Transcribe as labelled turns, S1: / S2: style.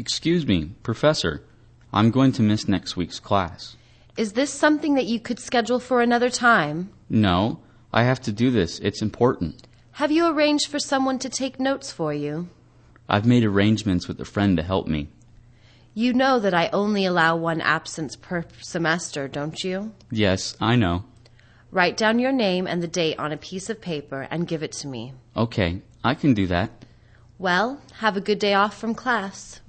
S1: Excuse me, Professor. I'm going to miss next week's class.
S2: Is this something that you could schedule for another time?
S1: No, I have to do this. It's important.
S2: Have you arranged for someone to take notes for you?
S1: I've made arrangements with a friend to help me.
S2: You know that I only allow one absence per semester, don't you?
S1: Yes, I know.
S2: Write down your name and the date on a piece of paper and give it to me.
S1: Okay, I can do that.
S2: Well, have a good day off from class.